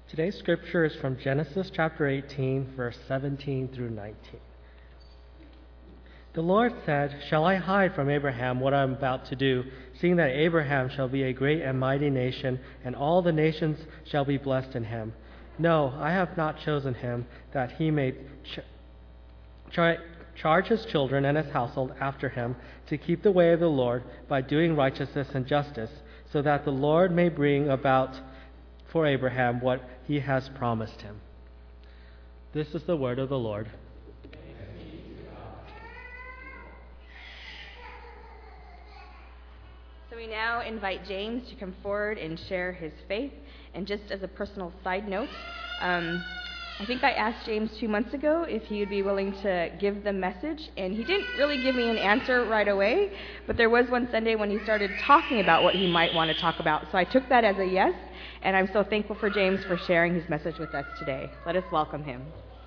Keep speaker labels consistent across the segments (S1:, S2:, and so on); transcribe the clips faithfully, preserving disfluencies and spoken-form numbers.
S1: Today's scripture is from Genesis chapter eighteen, verse seventeen through nineteen. The Lord said, "Shall I hide from Abraham what I am about to do, seeing that Abraham shall be a great and mighty nation, and all the nations shall be blessed in him? No, I have not chosen him, that he may ch- ch- charge his children and his household after him, to keep the way of the Lord by doing righteousness and justice, so that the Lord may bring about for Abraham what he has promised him." This is the word of the Lord.
S2: So we now invite James to come forward and share his faith. And just as a personal side note, um, I think I asked James two months ago if he would be willing to give the message, and he didn't really give me an answer right away, but there was one Sunday when he started talking about what he might want to talk about. So I took that as a yes, and I'm so thankful for James for sharing his message with us today. Let us welcome him.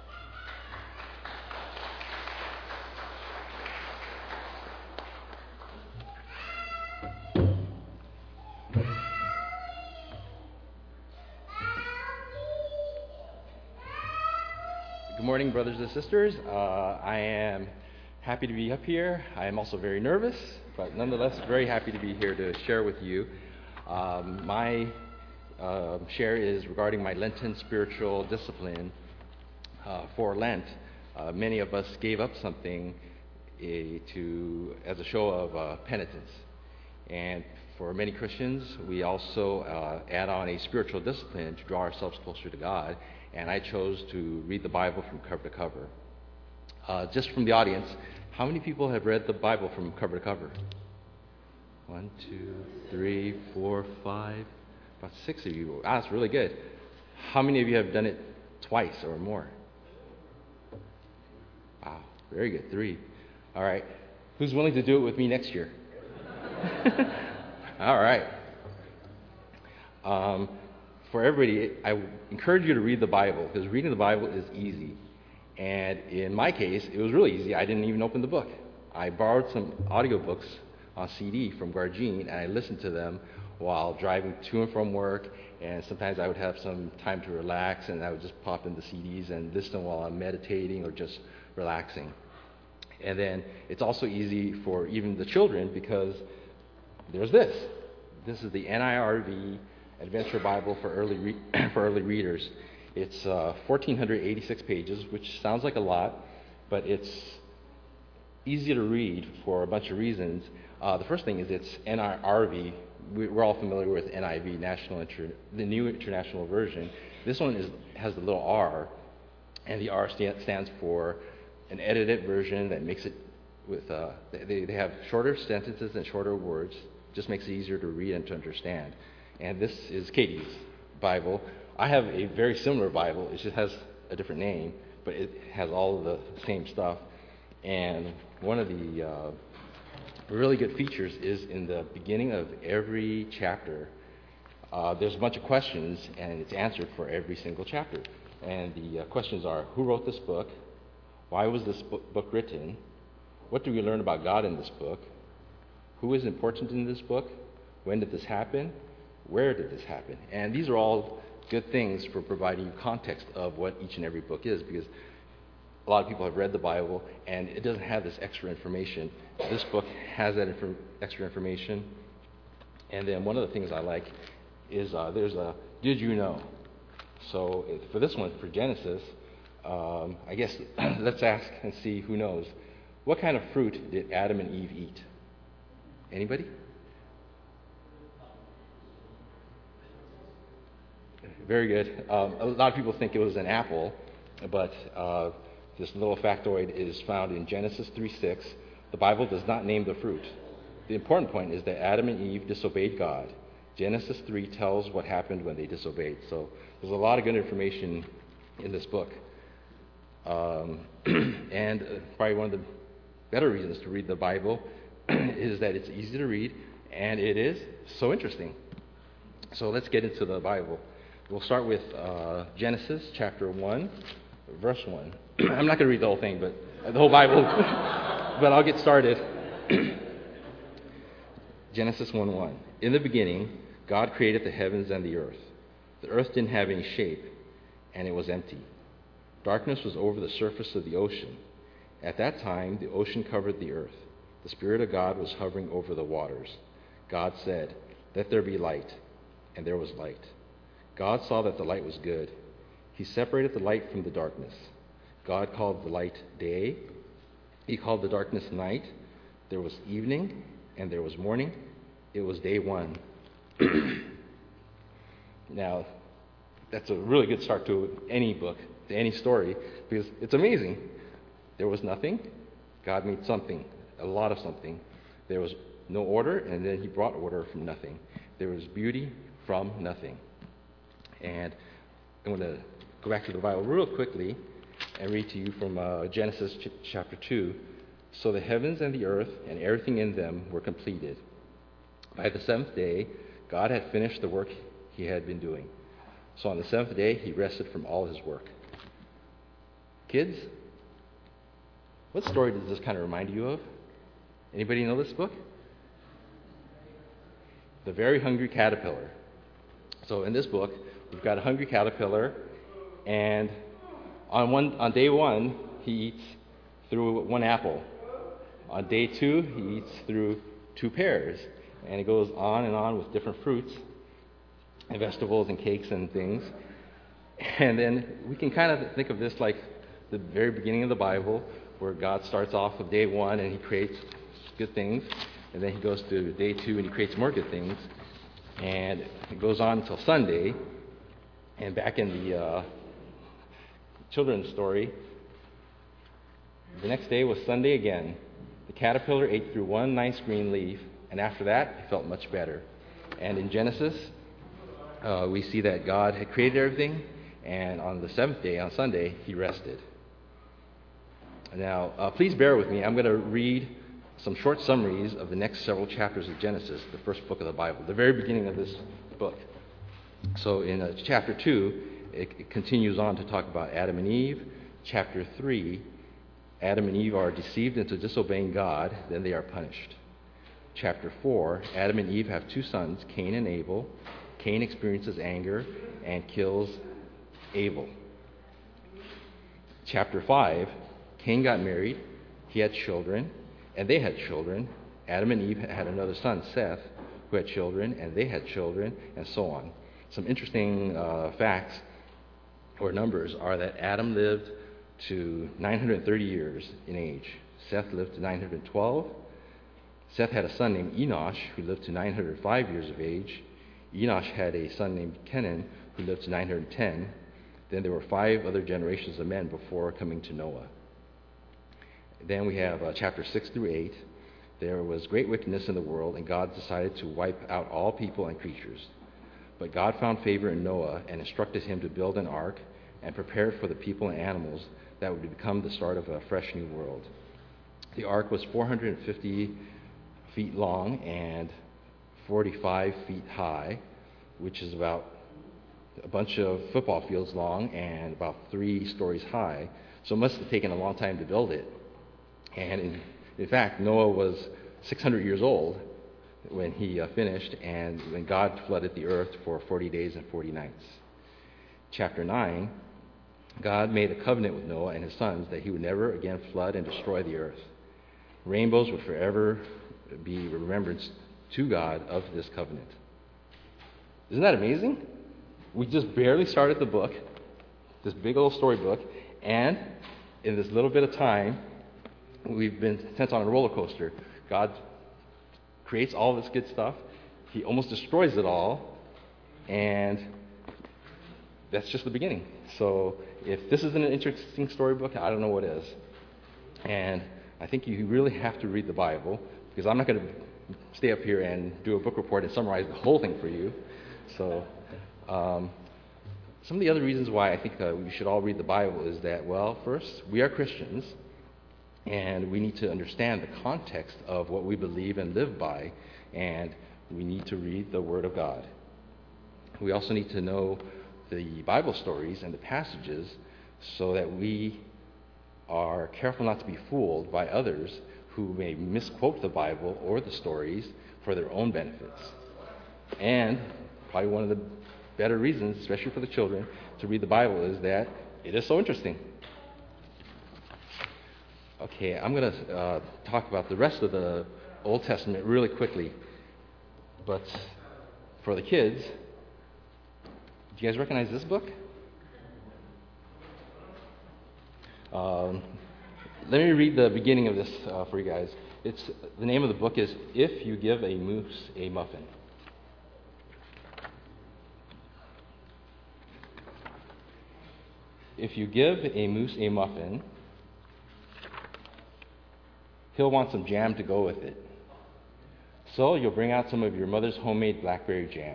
S3: Good morning, brothers and sisters. Uh, I am happy to be up here. I am also very nervous, but nonetheless very happy to be here to share with you. Um, my uh, share is regarding my Lenten spiritual discipline uh, for Lent. Uh, many of us gave up something a, to as a show of uh, penitence. And for many Christians, we also uh, add on a spiritual discipline to draw ourselves closer to God. And I chose to read the Bible from cover to cover. Uh, just from the audience, how many people have read the Bible from cover to cover? One, two, three, four, five, about six of you. Ah, that's really good. How many of you have done it twice or more? Wow, very good. Three. All right. Who's willing to do it with me next year? All right. Um, For everybody, I encourage you to read the Bible, because reading the Bible is easy. And in my case, it was really easy. I didn't even open the book. I borrowed some audiobooks on C D from Gargine, and I listened to them while driving to and from work. And sometimes I would have some time to relax, and I would just pop in the C Ds and listen while I'm meditating or just relaxing. And then it's also easy for even the children, because there's this. This is the N I R V Adventure Bible for early re- for early readers. It's uh, one thousand four hundred eighty-six pages, which sounds like a lot, but it's easy to read for a bunch of reasons. Uh, the first thing is it's N I R V. We're all familiar with N I V, National Inter- the New International Version. This one is has the little R, and the R stand, stands for an edited version that makes it with uh, they they have shorter sentences and shorter words. Just makes it easier to read and to understand. And this is Katie's Bible. I have a very similar Bible. It just has a different name, but it has all of the same stuff. And one of the uh, really good features is in the beginning of every chapter, uh, there's a bunch of questions, and it's answered for every single chapter. And the uh, questions are, who wrote this book? Why was this book, book written? What do we learn about God in this book? Who is important in this book? When did this happen? Where did this happen? And these are all good things for providing you context of what each and every book is, because a lot of people have read the Bible and it doesn't have this extra information. This book has that inf- extra information. And then one of the things I like is uh, there's a did you know? So for this one, for Genesis, um, I guess let's ask and see who knows. What kind of fruit did Adam and Eve eat? Anybody? Very good. Um, a lot of people think it was an apple, but uh, this little factoid is found in Genesis three six. The Bible does not name the fruit. The important point is that Adam and Eve disobeyed God. Genesis three tells what happened when they disobeyed. So there's a lot of good information in this book. Um, and uh, probably one of the better reasons to read the Bible is that it's easy to read, and it is so interesting. So let's get into the Bible. We'll start with uh, Genesis chapter one, verse one. I'm not going to read the whole thing, but uh, the whole Bible, but I'll get started. Genesis one one. In the beginning, God created the heavens and the earth. The earth didn't have any shape, and it was empty. Darkness was over the surface of the ocean. At that time, the ocean covered the earth. The Spirit of God was hovering over the waters. God said, "Let there be light," and there was light. God saw that the light was good. He separated the light from the darkness. God called the light day. He called the darkness night. There was evening, and there was morning. It was day one. Now, that's a really good start to any book, to any story, because it's amazing. There was nothing. God made something, a lot of something. There was no order, and then he brought order from nothing. There was beauty from nothing. And I'm going to go back to the Bible real quickly and read to you from uh, Genesis ch- chapter two. So the heavens and the earth and everything in them were completed. By the seventh day, God had finished the work he had been doing. So on the seventh day, he rested from all his work. Kids, what story does this kind of remind you of? Anybody know this book? The Very Hungry Caterpillar. So in this book, we've got a hungry caterpillar, and on one on day one, he eats through one apple. On day two, he eats through two pears, and it goes on and on with different fruits and vegetables and cakes and things. And then we can kind of think of this like the very beginning of the Bible, where God starts off with day one and he creates good things, and then he goes to day two and he creates more good things, and it goes on until Sunday. And back in the uh, children's story, the next day was Sunday again. The caterpillar ate through one nice green leaf, and after that, it felt much better. And in Genesis, uh, we see that God had created everything, and on the seventh day, on Sunday, he rested. Now, uh, please bear with me. I'm going to read some short summaries of the next several chapters of Genesis, the first book of the Bible, the very beginning of this book. So in uh, chapter two, it, it continues on to talk about Adam and Eve. Chapter three, Adam and Eve are deceived into disobeying God, then they are punished. Chapter four, Adam and Eve have two sons, Cain and Abel. Cain experiences anger and kills Abel. Chapter five, Cain got married, he had children, and they had children. Adam and Eve had another son, Seth, who had children, and they had children, and so on. Some interesting uh, facts or numbers are that Adam lived to nine hundred thirty years in age. Seth lived to nine hundred twelve. Seth had a son named Enosh, who lived to nine hundred five years of age. Enosh had a son named Kenan, who lived to nine hundred ten. Then there were five other generations of men before coming to Noah. Then we have uh, chapter six through eight. There was great wickedness in the world, and God decided to wipe out all people and creatures. But God found favor in Noah and instructed him to build an ark and prepare it for the people and animals that would become the start of a fresh new world. The ark was four hundred fifty feet long and forty-five feet high, which is about a bunch of football fields long and about three stories high. So it must have taken a long time to build it. And in, in fact, Noah was six hundred years old when he uh, finished, and when God flooded the earth for forty days and forty nights. Chapter nine, God made a covenant with Noah and his sons that he would never again flood and destroy the earth. Rainbows would forever be remembrance to God of this covenant. Isn't that amazing? We just barely started the book, this big old storybook, and in this little bit of time, we've been sent on a roller coaster. God creates all this good stuff. He almost destroys it all, and that's just the beginning. So if this isn't an interesting storybook, I don't know what is. And I think you really have to read the Bible, because I'm not going to stay up here and do a book report and summarize the whole thing for you. So um, some of the other reasons why I think uh, we should all read the Bible is that, well, first, we are Christians, and we need to understand the context of what we believe and live by, and we need to read the Word of God. We also need to know the Bible stories and the passages so that we are careful not to be fooled by others who may misquote the Bible or the stories for their own benefits. And probably one of the better reasons, especially for the children, to read the Bible is that it is so interesting. Okay, I'm going to uh, talk about the rest of the Old Testament really quickly. But for the kids, do you guys recognize this book? Um, let me read the beginning of this uh, for you guys. It's the name of the book is If You Give a Moose a Muffin. If you give a moose a muffin, he'll want some jam to go with it. So you'll bring out some of your mother's homemade blackberry jam.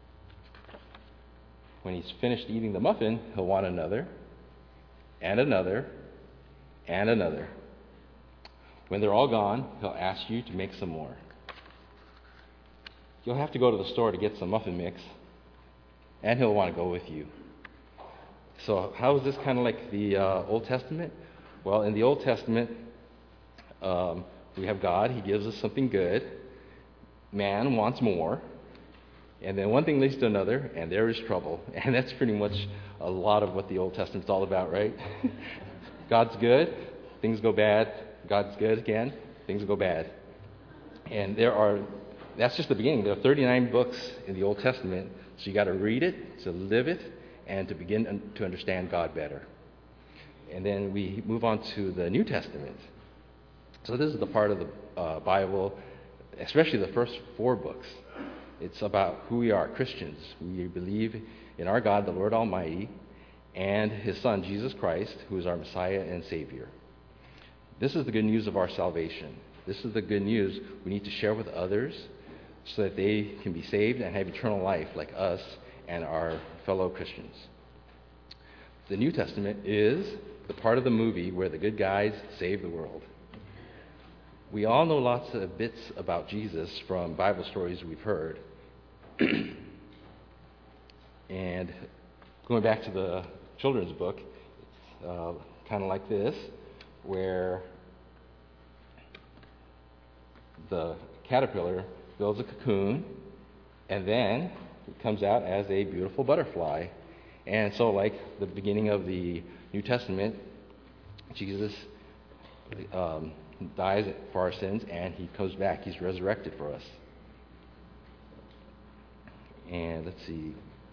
S3: When he's finished eating the muffin, he'll want another, and another, and another. When they're all gone, he'll ask you to make some more. You'll have to go to the store to get some muffin mix, and he'll want to go with you. So how is this kind of like the uh, Old Testament? Well, in the Old Testament, um, we have God. He gives us something good. Man wants more. And then one thing leads to another, and there is trouble. And that's pretty much a lot of what the Old Testament's all about, right? God's good, things go bad. God's good again, things go bad. And there are, that's just the beginning. There are thirty-nine books in the Old Testament, so you got to read it, to live it, and to begin to understand God better. And then we move on to the New Testament. So this is the part of the uh, Bible, especially the first four books. It's about who we are, Christians. We believe in our God, the Lord Almighty, and His Son, Jesus Christ, who is our Messiah and Savior. This is the good news of our salvation. This is the good news we need to share with others so that they can be saved and have eternal life like us and our fellow Christians. The New Testament is the part of the movie where the good guys save the world. We all know lots of bits about Jesus from Bible stories we've heard. And going back to the children's book, it's uh, kind of like this, where the caterpillar builds a cocoon, and then it comes out as a beautiful butterfly. And so, like the beginning of the New Testament, Jesus um, dies for our sins, and He comes back. He's resurrected for us. And let's see.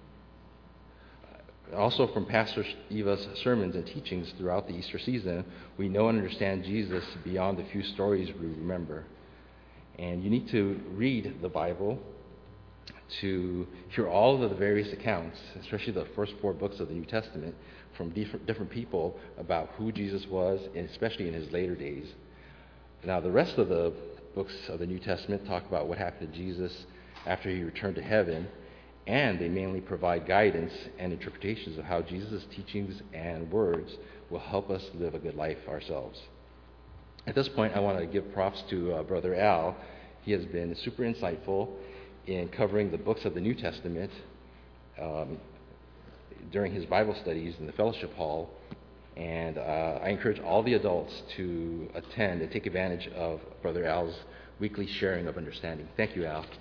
S3: Also, from Pastor Eva's sermons and teachings throughout the Easter season, we know and understand Jesus beyond the few stories we remember. And you need to read the Bible to hear all of the various accounts, especially the first four books of the New Testament, from different, different people about who Jesus was, and especially in His later days. Now, the rest of the books of the New Testament talk about what happened to Jesus after He returned to heaven, and they mainly provide guidance and interpretations of how Jesus' teachings and words will help us live a good life ourselves. At this point, I want to give props to uh, Brother Al. He has been super insightful in covering the books of the New Testament um, during his Bible studies in the fellowship hall. And uh, I encourage all the adults to attend and take advantage of Brother Al's weekly sharing of understanding. Thank you, Al.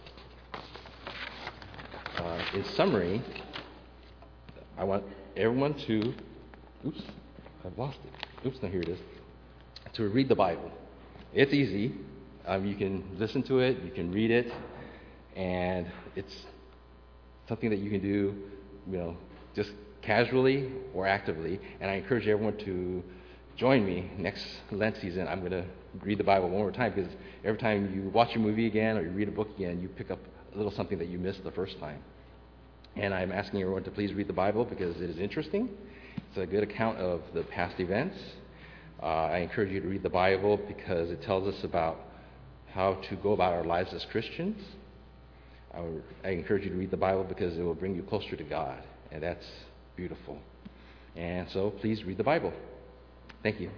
S3: Uh, in summary, I want everyone to, oops, I've lost it. Oops, no, here it is. To read the Bible. It's easy. Um, you can listen to it, you can read it, and it's something that you can do, you know, just casually or actively. And I encourage everyone to join me next Lent season. I'm going to read the Bible one more time, because every time you watch a movie again or you read a book again, you pick up a little something that you missed the first time. And I'm asking everyone to please read the Bible because it is interesting. It's a good account of the past events. Uh, I encourage you to read the Bible because it tells us about how to go about our lives as Christians. I, would, I encourage you to read the Bible because it will bring you closer to God, and that's beautiful. And so please read the Bible. Thank you.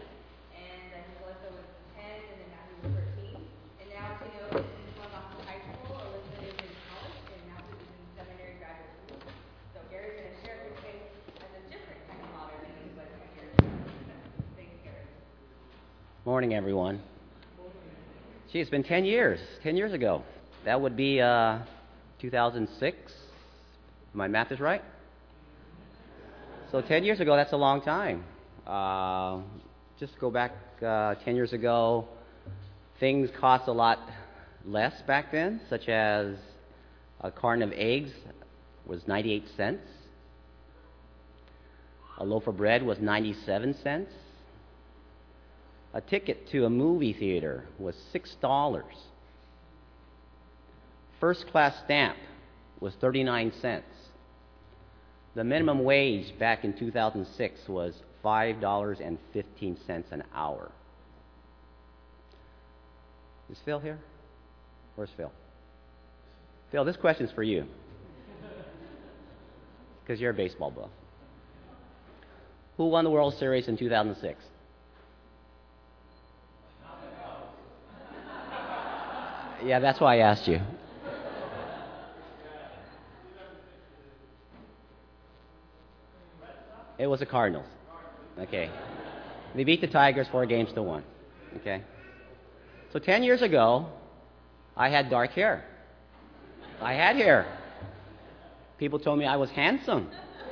S2: And now to know he's going off to high school.
S4: morning, everyone. Gee, it's been ten years. ten years ago. That would be uh, two thousand six. My math is right? So ten years ago, that's a long time. Uh, just go back uh, ten years ago, things cost a lot less back then, such as a carton of eggs was ninety-eight cents. A loaf of bread was ninety-seven cents. A ticket to a movie theater was six dollars. First class stamp was thirty-nine cents. The minimum wage back in two thousand six was five dollars and fifteen cents an hour. Is Phil here? Where's Phil? Phil, this question's for you. Because you're a baseball buff. Who won the World Series in two thousand six? Yeah, that's why I asked you. It was the Cardinals. Okay. They beat the Tigers four games to one. Okay. So ten years ago, I had dark hair. I had hair. People told me I was handsome.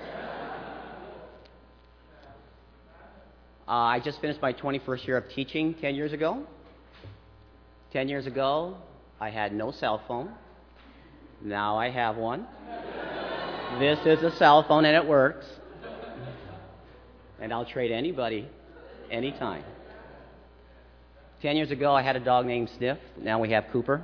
S4: Uh, I just finished my twenty-first year of teaching ten years ago. ten years ago, I had no cell phone. Now I have one. This is a cell phone and it works. And I'll trade anybody, anytime. Ten years ago, I had a dog named Sniff. Now we have Cooper.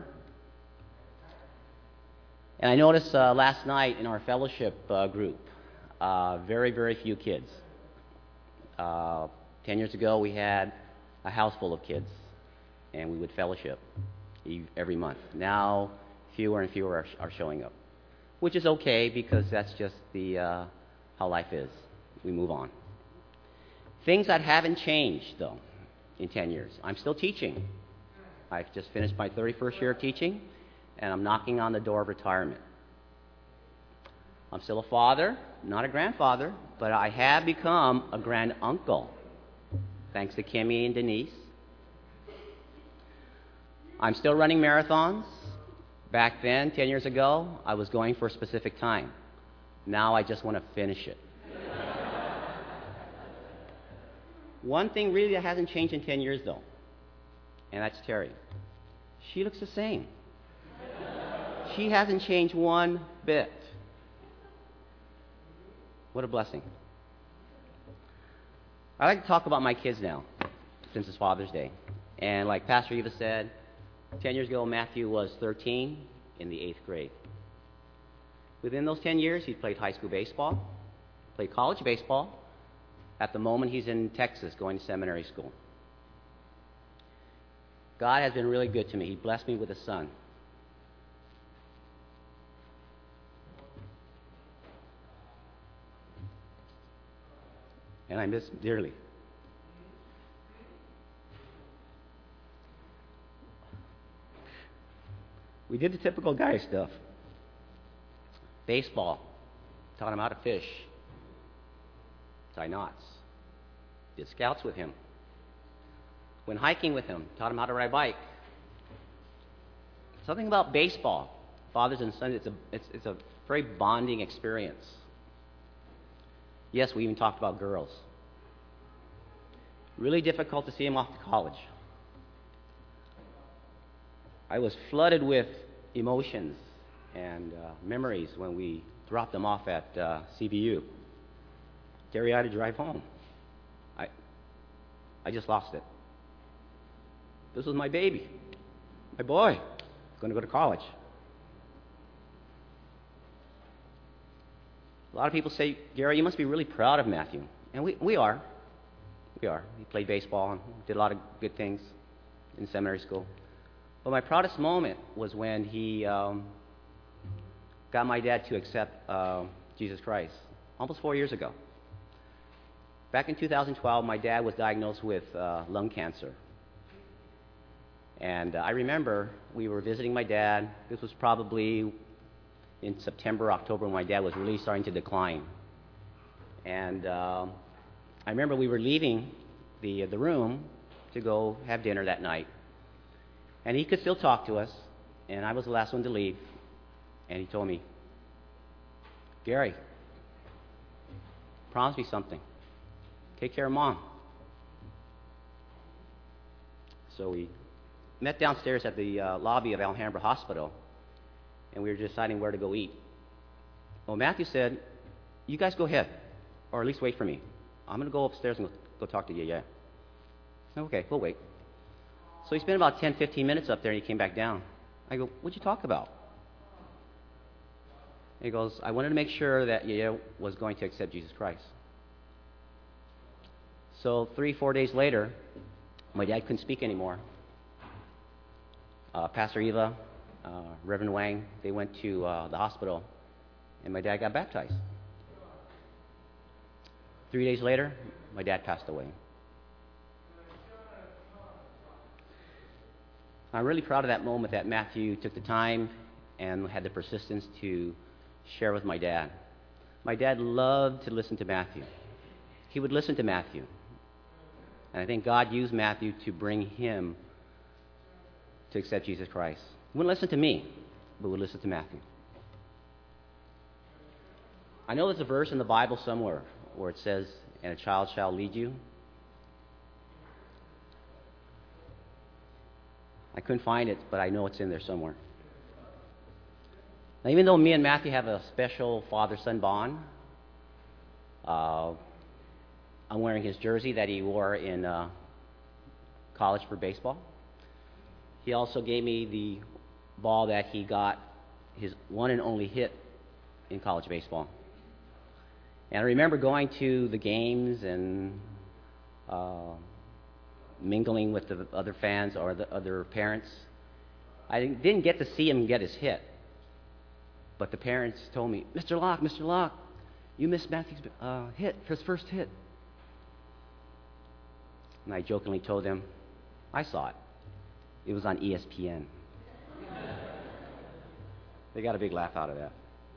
S4: And I noticed uh, last night in our fellowship uh, group, uh, very, very few kids. Uh, ten years ago, we had a house full of kids, and we would fellowship every month. Now, fewer and fewer are, are showing up, which is okay because that's just the uh, how life is. We move on. Things that haven't changed, though, in ten years. I'm still teaching. I've just finished my thirty-first year of teaching, and I'm knocking on the door of retirement. I'm still a father, not a grandfather, but I have become a granduncle, thanks to Kimmy and Denise. I'm still running marathons. Back then, ten years ago, I was going for a specific time. Now I just want to finish it. One thing really that hasn't changed in ten years, though, and that's Terry. She looks the same. She hasn't changed one bit. What a blessing. I like to talk about my kids now, since it's Father's Day. And like Pastor Eva said, ten years ago, Matthew was thirteen in the eighth grade. Within those ten years, he played high school baseball, played college baseball. At the moment, he's in Texas going to seminary school. God has been really good to me. He blessed me with a son. And I miss him dearly. We did the typical guy stuff. Baseball, taught him how to fish, tie knots, did scouts with him, went hiking with him, taught him how to ride a bike. Something about baseball, fathers and sons, it's a, it's, it's a very bonding experience. Yes, we even talked about girls. Really difficult to see him off to college. I was flooded with emotions and uh, memories when we dropped them off at uh, C B U. Terry had to drive home. I, I just lost it. This was my baby, my boy, going to go to college. A lot of people say, Gary, you must be really proud of Matthew. And we, we are. We are. He played baseball and did a lot of good things in seminary school. But my proudest moment was when he um, got my dad to accept uh, Jesus Christ, almost four years ago. Back in two thousand twelve, my dad was diagnosed with uh, lung cancer. And uh, I remember we were visiting my dad. This was probably in September, October, when my dad was really starting to decline. And uh, I remember we were leaving the, the room, to go have dinner that night. And he could still talk to us, and I was the last one to leave. And he told me, Gary, promise me something. Take care of Mom. So we met downstairs at the uh, lobby of Alhambra Hospital, and we were deciding where to go eat. Well, Matthew said, you guys go ahead, or at least wait for me. I'm going to go upstairs and go, go talk to Yaya. Okay, we'll wait. So he spent about ten, fifteen minutes up there, and he came back down. I go, what'd you talk about? He goes, I wanted to make sure that Yaya was going to accept Jesus Christ. So three, four days later, my dad couldn't speak anymore. Uh, Pastor Eva, uh, Reverend Wang, they went to uh, the hospital, and my dad got baptized. Three days later, my dad passed away. I'm really proud of that moment that Matthew took the time and had the persistence to share with my dad. My dad loved to listen to Matthew. He would listen to Matthew. And I think God used Matthew to bring him to accept Jesus Christ. He wouldn't listen to me, but would listen to Matthew. I know there's a verse in the Bible somewhere where it says, and a child shall lead you. I couldn't find it, but I know it's in there somewhere. Now, even though me and Matthew have a special father-son bond, uh, I'm wearing his jersey that he wore in uh, college for baseball. He also gave me the ball that he got his one and only hit in college baseball. And I remember going to the games and uh, mingling with the other fans or the other parents. I didn't get to see him get his hit. But the parents told me, Mister Locke, Mister Locke, you missed Matthew's uh, hit, his first hit. And I jokingly told them, I saw it. It was on E S P N. They got a big laugh out of that.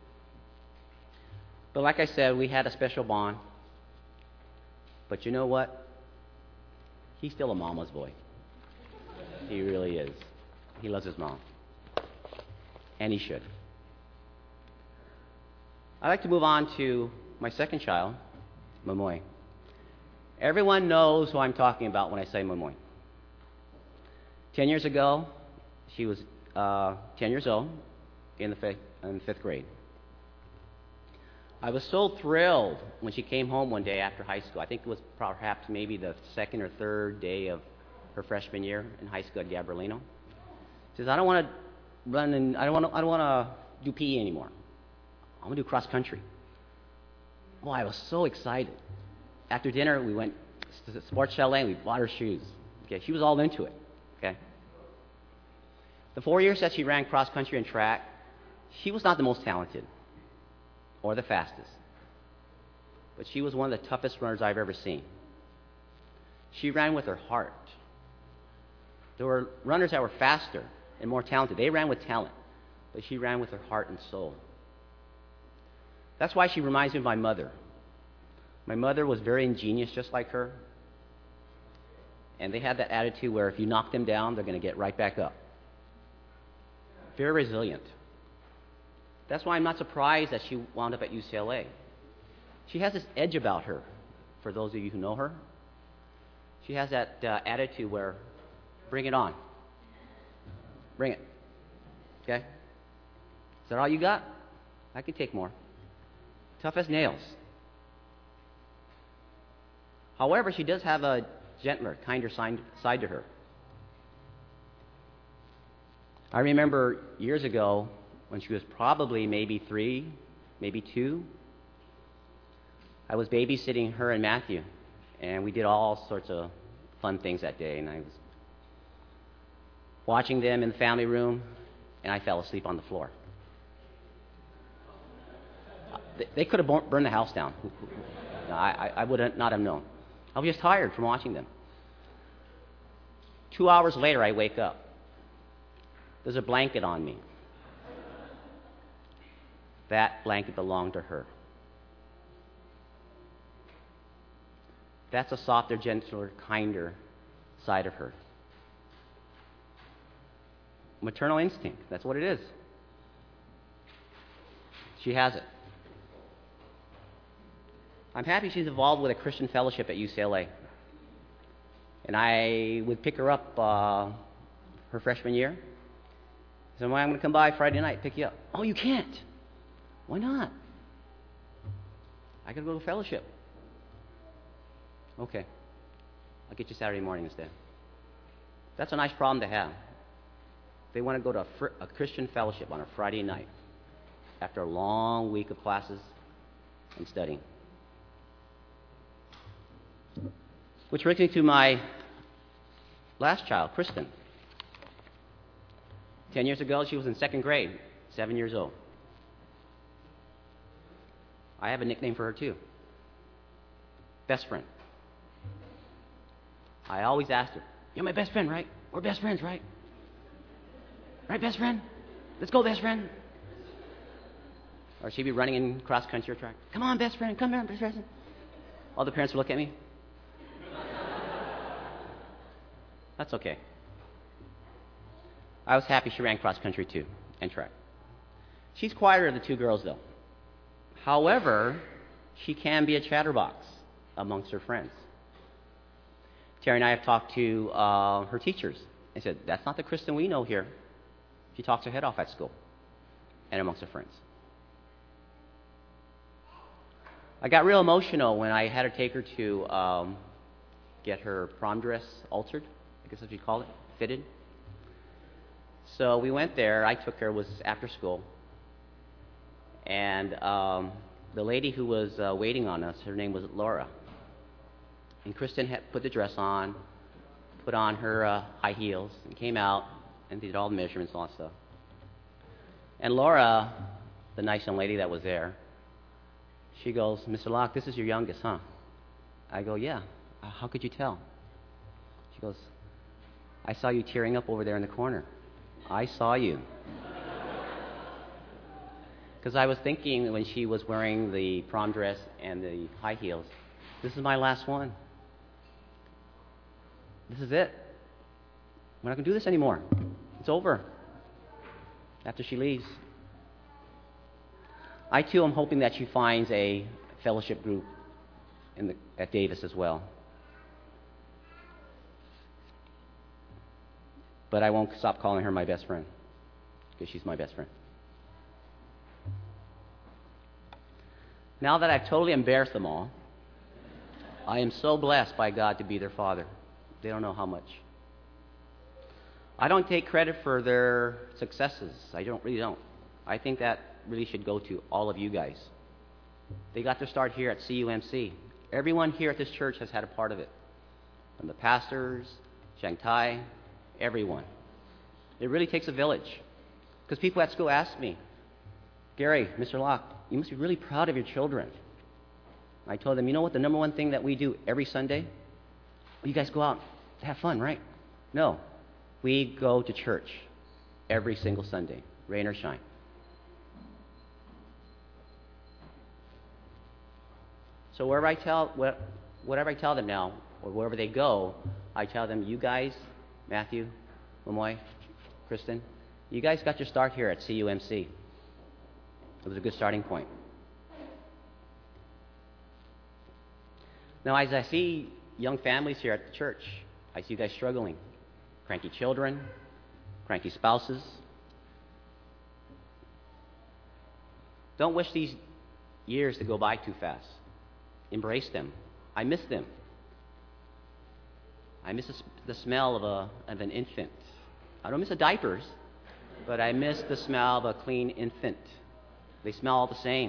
S4: But like I said, we had a special bond. But you know what? He's still a mama's boy. He really is. He loves his mom. And he should. I'd like to move on to my second child, Mamoy. Everyone knows who I'm talking about when I say Mamoy. Ten years ago, she was uh, ten years old in the, fifth, in the fifth grade. I was so thrilled when she came home one day after high school. I think it was perhaps maybe the second or third day of her freshman year in high school at Gabrielino. She says, I don't want to run and I don't want to, I don't want to do P E anymore. I'm going to do cross country. Well, I was so excited. After dinner, we went to the sports chalet and we bought her shoes. Okay, she was all into it. Okay. The four years that she ran cross country and track, she was not the most talented or the fastest, but she was one of the toughest runners I've ever seen. She ran with her heart. There were runners that were faster and more talented. They ran with talent, but she ran with her heart and soul. That's why she reminds me of my mother. My mother was very ingenious, just like her. And they had that attitude where if you knock them down, they're going to get right back up. Very resilient. That's why I'm not surprised that she wound up at U C L A. She has this edge about her, for those of you who know her. She has that uh, attitude where, bring it on. Bring it. Okay? Is that all you got? I can take more. Tough as nails. However, she does have a gentler, kinder side to her. I remember years ago when she was probably maybe three, maybe two, I was babysitting her and Matthew, and we did all sorts of fun things that day, and I was watching them in the family room, and I fell asleep on the floor. They could have burned the house down. I, I would not have known. I was just tired from watching them. Two hours later, I wake up. There's a blanket on me. That blanket belonged to her. That's a softer, gentler, kinder inside of her. Maternal instinct, that's what it is. She has it. I'm happy she's involved with a Christian fellowship at U C L A. And I would pick her up uh, her freshman year. I said, well, I'm going to come by Friday night, pick you up. Oh, you can't. Why not? I got to go to fellowship. Okay. I'll get you Saturday morning instead. That's a nice problem to have. They want to go to a, fr- a Christian fellowship on a Friday night after a long week of classes and studying. Which brings me to my last child, Kristen. Ten years ago, she was in second grade, seven years old. I have a nickname for her, too. Best friend. I always asked her, you're my best friend, right? We're best friends, right? Right, best friend? Let's go, best friend. Or she'd be running in cross-country or track. Come on, best friend, come here, best friend. All the parents would look at me. That's okay. I was happy she ran cross-country, too, and track. She's quieter than the two girls, though. However, she can be a chatterbox amongst her friends. Terry and I have talked to uh, her teachers and said, that's not the Kristen we know here. She talks her head off at school and amongst her friends. I got real emotional when I had to take her to um, get her prom dress altered, I guess that's what you call it, fitted. So we went there. I took her. It was after school. And um, the lady who was uh, waiting on us, her name was Laura. And Kristen had put the dress on, put on her uh, high heels, and came out and did all the measurements and all that stuff. And Laura, the nice young lady that was there, she goes, Mister Locke, this is your youngest, huh? I go, yeah. Uh, how could you tell? She goes, I saw you tearing up over there in the corner. I saw you. Because I was thinking when she was wearing the prom dress and the high heels, this is my last one. This is it. We're not going to do this anymore. It's over. After she leaves. I, too, am hoping that she finds a fellowship group in the, at Davis as well. But I won't stop calling her my best friend, because she's my best friend. Now that I've totally embarrassed them all, I am so blessed by God to be their father. They don't know how much. I don't take credit for their successes. I don't really don't. I think that really should go to all of you guys. They got their start here at C U M C. Everyone here at this church has had a part of it. From the pastors, Shang Tai, everyone. It really takes a village. Because people at school ask me, Gary, Mister Locke, you must be really proud of your children. I told them, you know what the number one thing that we do every Sunday? Well, you guys go out to have fun, right? No. We go to church every single Sunday, rain or shine. So wherever I tell, whatever I tell them now, or wherever they go, I tell them, you guys, Matthew, Lamoy, Kristen, you guys got your start here at C U M C. It was a good starting point. Now, as I see young families here at the church, I see you guys struggling. Cranky children, cranky spouses. Don't wish these years to go by too fast. Embrace them. I miss them. I miss the smell of, a, of an infant. I don't miss the diapers, but I miss the smell of a clean infant. They smell all the same.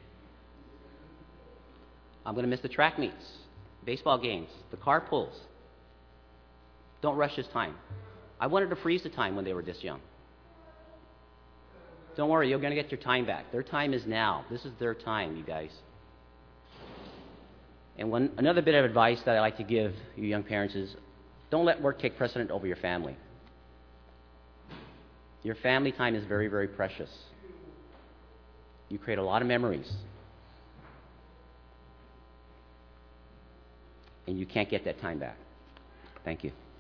S4: I'm going to miss the track meets, baseball games, the car pulls. Don't rush this time. I wanted to freeze the time when they were this young. Don't worry, you're going to get your time back. Their time is now. This is their time, you guys. And one, another bit of advice that I like to give you young parents is don't let work take precedent over your family. Your family time is very, very precious. You create a lot of memories. And you can't get that time back. Thank you.